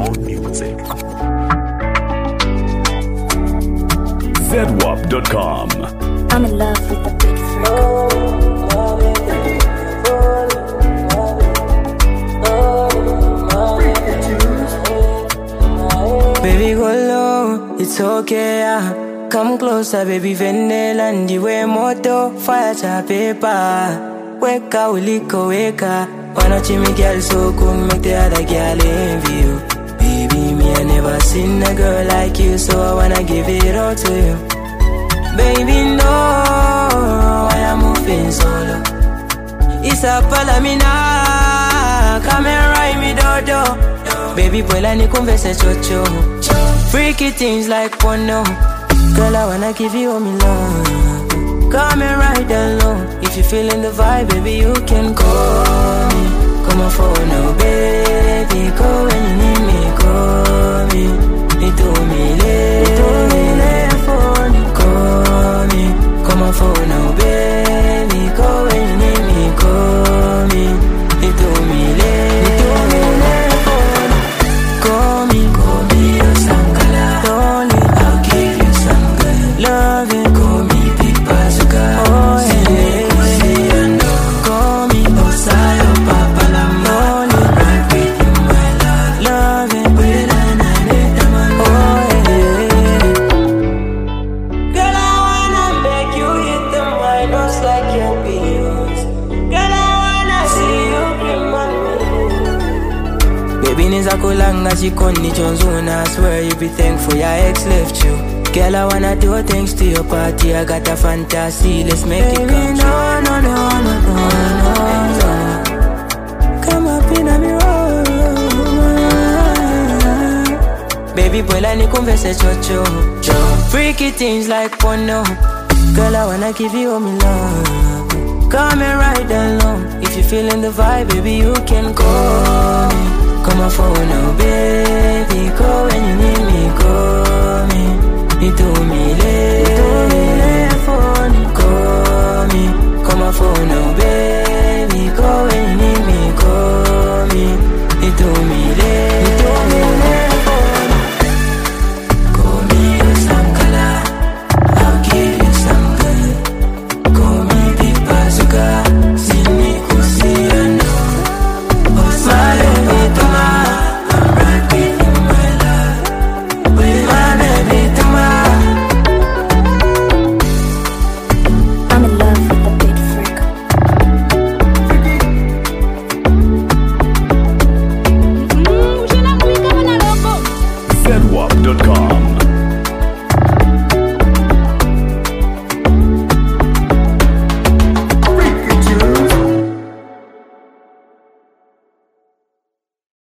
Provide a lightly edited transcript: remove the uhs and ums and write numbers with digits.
More music. ZWAP.com. I'm in love with the big freak. Baby, go low, it's okay, yeah. Come closer, baby, vanilla and the way moto, fire to paper. Wake up, wake up. Why not you make girl so cool, make the other girl envy you. Baby, me, I never seen a girl like you, so I wanna give it all to you. Baby, no, I am moving solo. It's a palamina, come and ride me, dodo. Baby, boy, let me converse, chocho. Freaky things like porno. Girl, I wanna give you all my love. Come and ride alone. If you feeling the vibe, baby, you can call me. Come on phone now, baby. Call when you need me, call me. You do me late for me, call me. Come on phone now, baby. Call when you need me, call me. You do me late for me. Call me your sangala. Don't I'll give you some good loving. Call me big bazooka. Oh yeah. Call me Osayo Papa Lamoni. Right with you, my love. Loving with an oh yeah. Girl, I wanna make you hit the minors like your pills. Girl, I wanna see you bring on me. Baby, niza kulanga chikoni chonzuna. I swear you be thankful your ex left you. Girl, I wanna do things to your party. I got a fantasy, let's make it come true. No. Come up in a mirror. Baby boy, let me converse, chocho. Freaky things like porno. Girl, I wanna give you all my love. Come and ride along. If you feeling the vibe, baby, you can call me. Come on phone now, baby. Call when you need me, call me. You do me late for me, call me. Come on phone now, baby. Call when you need me, call me. You do me late for me. Call me your sangala, I'll give you some good. Call me big bazooka, see me kusiano. Osale bituma, I'm right with you, my love. With my baby tuma. I'm in love with the big freak. ZWAP.com.